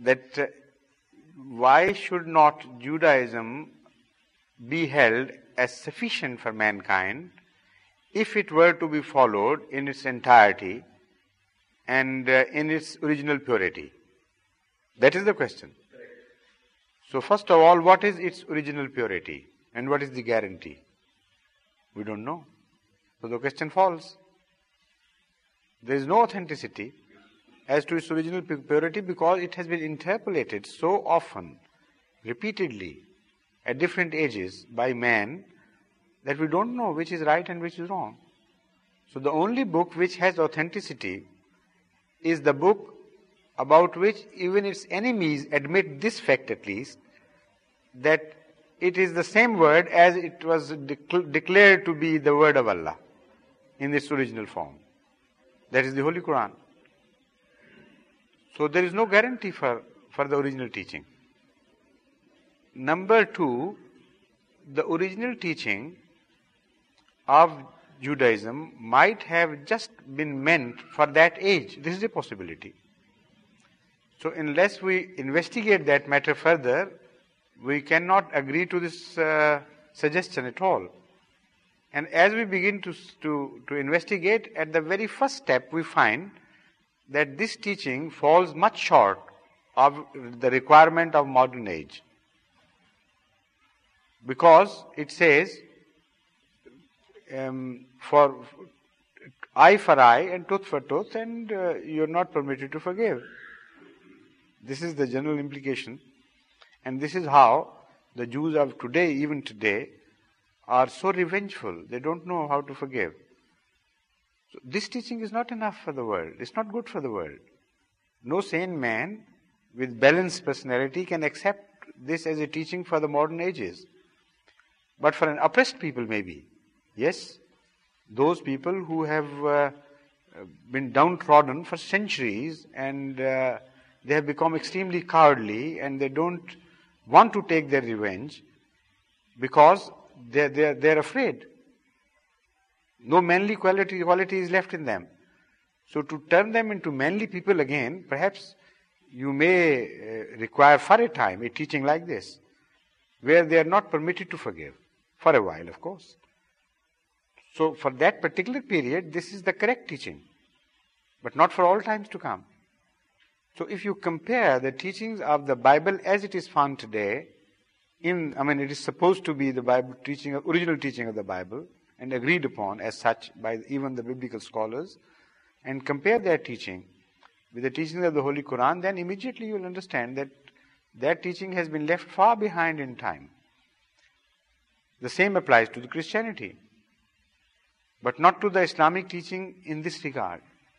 that why should not Judaism be held as sufficient for mankind if it were to be followed in its entirety and in its original purity? That is the question. So first of all, what is its original purity and what is the guarantee? We don't know. So the question falls. There is no authenticity as to its original purity because it has been interpolated so often, repeatedly, at different ages by man that we don't know which is right and which is wrong. So the only book which has authenticity is the book about which even its enemies admit this fact at least, that it is the same word as it was declared to be the word of Allah in its original form. That is the Holy Quran. So there is no guarantee for the original teaching. Number two, the original teaching of Judaism might have just been meant for that age. This is a possibility. So unless we investigate that matter further, we cannot agree to this suggestion at all. And as we begin to investigate, at the very first step we find that this teaching falls much short of the requirement of modern age. Because it says, for eye for eye and tooth for tooth, and you are not permitted to forgive. This is the general implication. And this is how the Jews of today, even today, are so revengeful. They don't know how to forgive. So this teaching is not enough for the world. It's not good for the world. No sane man with balanced personality can accept this as a teaching for the modern ages. But for an oppressed people, maybe. Yes, those people who have been downtrodden for centuries and they have become extremely cowardly and they don't want to take their revenge because they're afraid. No manly quality is left in them. So to turn them into manly people again, perhaps you may require for a time a teaching like this, where they are not permitted to forgive, for a while of course. So for that particular period, this is the correct teaching, but not for all times to come. So if you compare the teachings of the Bible as it is found today, it is supposed to be the Bible teaching, original teaching of the Bible, and agreed upon as such by even the biblical scholars, and compare their teaching with the teachings of the Holy Quran, then immediately you will understand that that teaching has been left far behind in time. The same applies to the Christianity, but not to the Islamic teaching in this regard.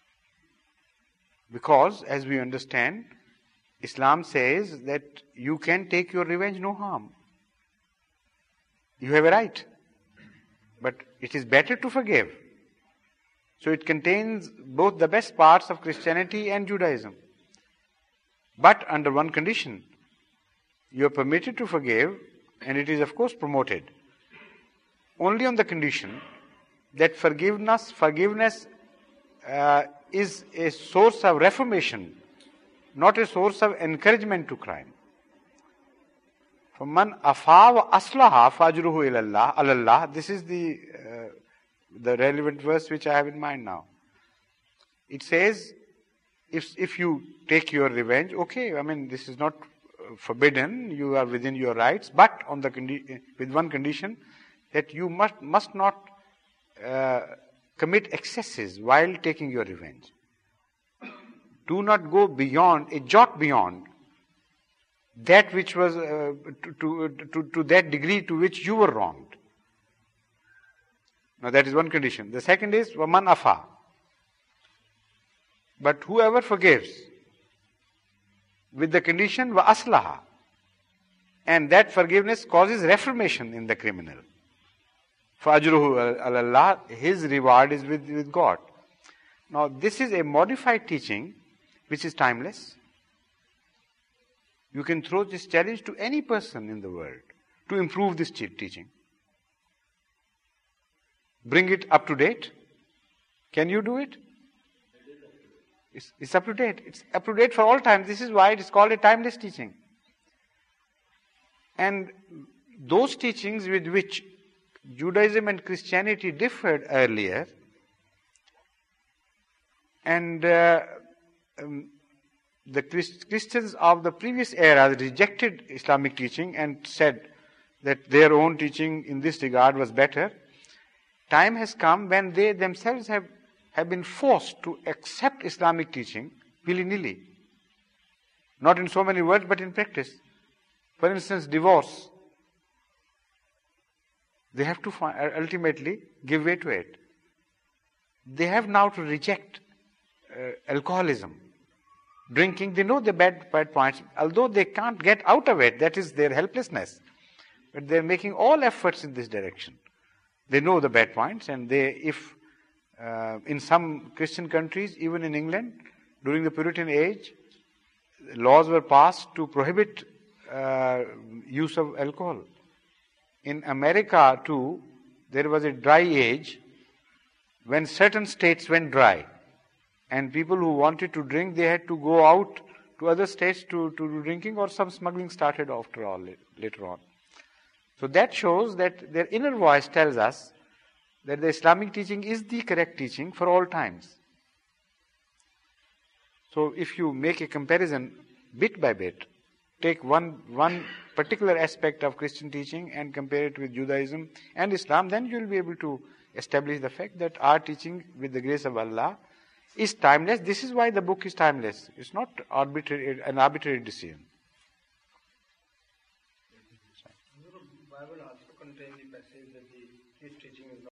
Because, as we understand, Islam says that you can take your revenge, no harm. You have a right. But it is better to forgive. So it contains both the best parts of Christianity and Judaism. But under one condition, you are permitted to forgive, and it is of course promoted, only on the condition that forgiveness is a source of reformation, not a source of encouragement to crime. فَمَنْ أَفَا وَأَصْلَحَ فَأَجْرُهُ عَلَى. This is the relevant verse which I have in mind now. It says, if you take your revenge, okay, this is not forbidden, you are within your rights, but on the with one condition, that you must not commit excesses while taking your revenge. Do not go beyond, a jot beyond, that which was to that degree to which you were wronged. Now that is one condition. The second is وَمَنْ أَفَا. But whoever forgives, with the condition وَأَصْلَحَ, and that forgiveness causes reformation in the criminal. فَأَجْرُهُ عَلَى اللَّهِ, his reward is with God. Now this is a modified teaching which is timeless. You can throw this challenge to any person in the world to improve this teaching. Bring it up to date. Can you do it? It's up to date. It's up to date for all time. This is why it is called a timeless teaching. And those teachings with which Judaism and Christianity differed earlier, and the Christians of the previous era rejected Islamic teaching and said that their own teaching in this regard was better. Time has come when they themselves have been forced to accept Islamic teaching willy-nilly. Not in so many words, but in practice. For instance, divorce. They have to ultimately give way to it. They have now to reject alcoholism, drinking. They know the bad points, although they can't get out of it. That is their helplessness. But they're making all efforts in this direction. They know the bad points, and if in some Christian countries, even in England, during the Puritan age, laws were passed to prohibit use of alcohol. In America too, there was a dry age when certain states went dry, and people who wanted to drink, they had to go out to other states to do drinking, or some smuggling started after all later on. So that shows that their inner voice tells us that the Islamic teaching is the correct teaching for all times. So if you make a comparison bit by bit, take one particular aspect of Christian teaching and compare it with Judaism and Islam, then you will be able to establish the fact that our teaching, with the grace of Allah, is timeless. This is why the book is timeless. It's not an arbitrary decision.